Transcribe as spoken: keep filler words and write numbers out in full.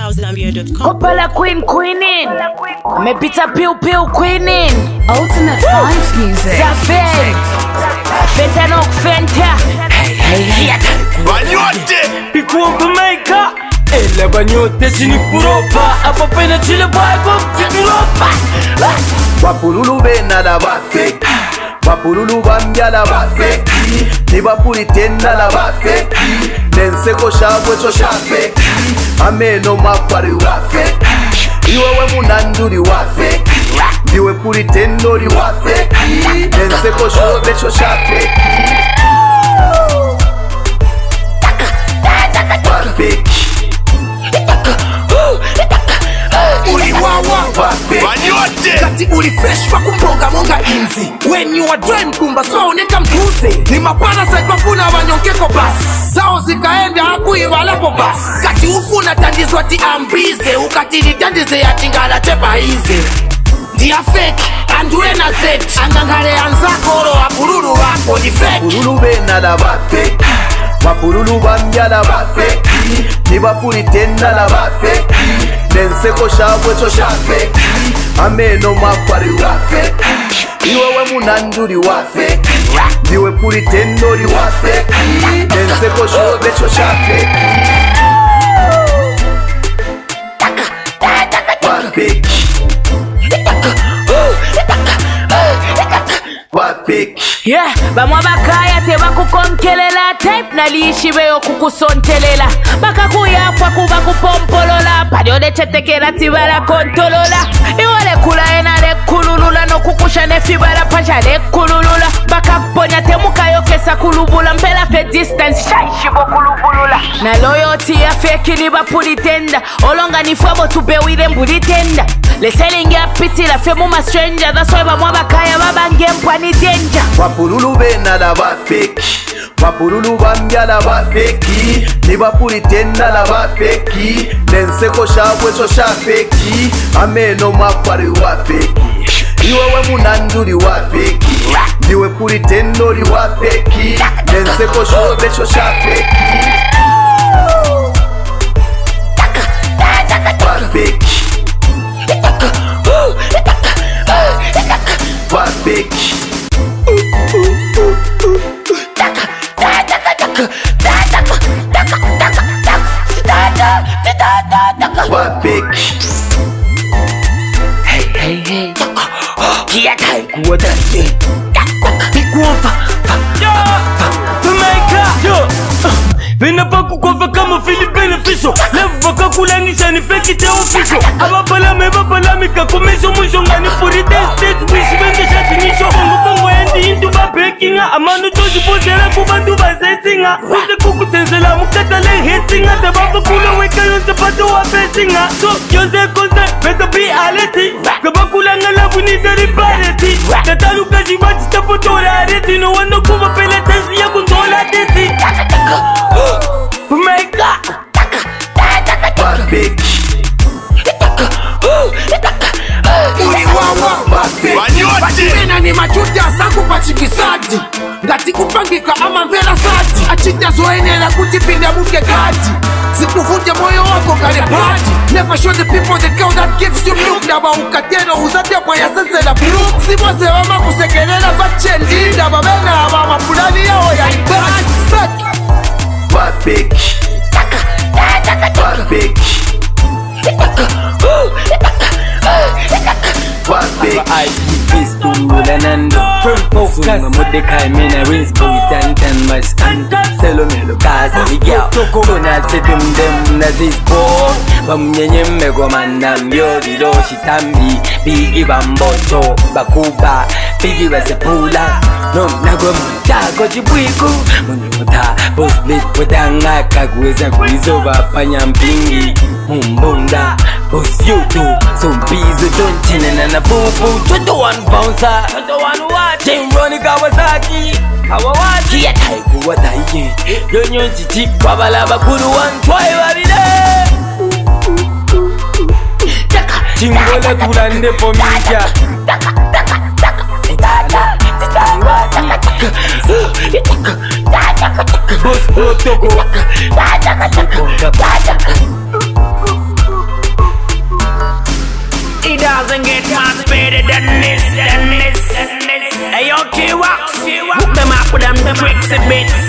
house gambia dot com. Opala Queen Queenin. Amepita piu piu Queenin. Ultimate Vibes Music. Zafel. Fenta no fenta. Hey hey. Banyote. Bikuwa Jamaica. Ela banyote sini kuropa. Apa pena chile bago kikuropa. Wapululu bena la bafe. Wapululu bambya la bafe. Nibapuli tenda la bafe. Nenseko shabwe cho shafe. Ameno makwari wafe. Iwewe munanduri wafe. Iwe puli tendori wafe. Nenseko shabwe cho shafe. Wafe. Uli wawa wafe Banyote. Kati uli fresh wa kumponga monga inzi. When you are dry kumba so uneka mtuze. Ni mapana saikafuna wanyongeko basi. Sao zikaenda hakuiwa lapo basi. Kati ufuna tandizwa ti ambize. Ukati ni tandize ya chingala tepa hize. Dia fake andue na zet. Angangare anzako ro apururu wako di fake. Wapululu bena la bafe. Wapululu bambya la bafe. Nibapuli tenda la bafe. Nenseko shabwe cho shafe. Ameno makwari wafe. Iwewe munanduri wafe. Iwe puli tendori wafe. Nenseko shabwe cho shafe. Wafe. Wafe. Yeah, bamwa bakaya teba kukonkelela type naliishi beyo kukusontelela bakakuyapwa kuba kupompolola padyode chetekera tibala kontolola iwole kula ena lekululula nokukusha nefibala pacha lekululula bakakuponya temukayokesa kulubula mpela fe distance shaishibo kulubulula na loyalty ya fake liba pulitenda olonga nifwabo tubewile mbulitenda leselingi apiti la fe muma stranger that's why bamwa bakaya babange mpwa ni danger. Wapululu bena la bafeki. Wapululu bambya la bafeki. Nibapuli tenda la bafeki. Nenseko shabwe cho shafeki. Ameno makwari wafeki. Iwewe munanduri wafeki. Iwe puli tendori wafeki. Nenseko shabwe cho shafeki. Wafeki. Wafeki. Wafeki. Hey hey hey. Kia kai kuwa dali. Bikuwa fa fa fa Jamaica. Yo. Bina baku kwa kama Philippine official. Love baka kulanisha ni fake it official. Ababala me babala mi kakomezo mwisho ngani puri state wish bende shatinisho. Bongo bongo endi into ba bakinga. Amanu tozi pozela kubandu bazetinga. Wite kukutenzela mukatale hitinga. Tababa kula weka yonze pato wa besinga. So yonze konze better be aleti. Kabakula ngalabu ni dari pareti. Tatalu kaji wati tapotora areti. No wano kuba pele tenzi ya kundola deti. Jamaica. Wafeki. Uli wawa wafe Banyote. Batimena ni machuti asaku pachikisati. Ngati kupangika ama mvela sati. Achita zoenela kutipinda muke kati. Sikuvunje moyo wako kare party. Never show the people the girl that gives you milk. Daba ukateno uzate kwa ya sense la blue. Simose wama kusekelela vachendi. Daba bena wama pulani yao ya ibadi. Wafeki. Wafeki. Wafeki. I keep this to Lanando. Focus. Mordecai mena rings boy tan tan my stand. Selo melo kaza vigao. Kona setum dem na this boy. Bamnyenye mego mandam yo dilo shitambi. Bigi bambocho bakuba. Bigi basepula. No nagom tako chibwiku. Munyota boss lit wadanga kagweza kuizoba panyampingi. Mumbunda boss yutu. So bizo don't chinena na fufu. twenty-one bouncer. twenty-one what? Jim Ronnie Kawasaki. Kawawaki ya taiku wataye. Yonyo chichi wabala bakuru one twae wabile. Chingole kulande pomija. Boss protocol. exhibits.